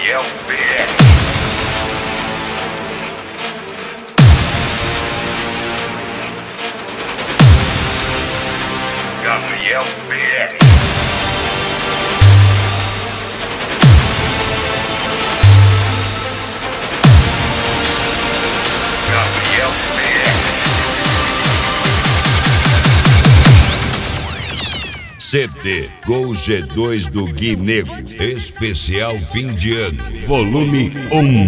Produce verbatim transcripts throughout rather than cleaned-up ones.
Gabriel P R. Gabriel P R. Gabriel P R. C D Gol G dois do Gui Negro, especial fim de ano, volume um.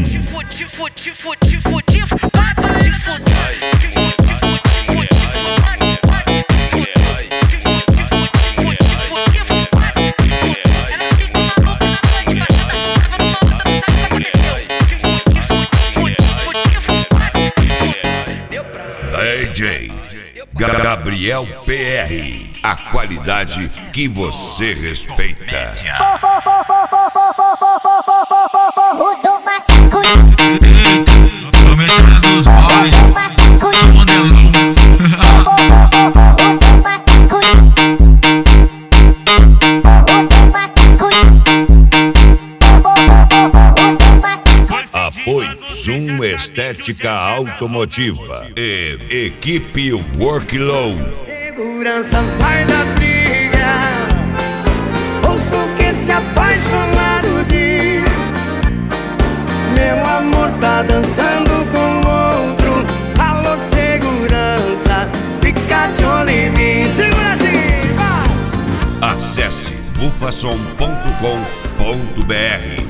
D J Gabriel P R, a qualidade que você respeita. Tô metendo os boys, tô modelão. Apoio Zoom Estética Automotiva e equipe Workload. Segurança vai da briga. Ouço o que esse apaixonado diz. Meu amor tá dançando com outro. Alô, segurança, fica de olho em mim. Segura assim, vai! Acesse bufasom ponto com ponto br.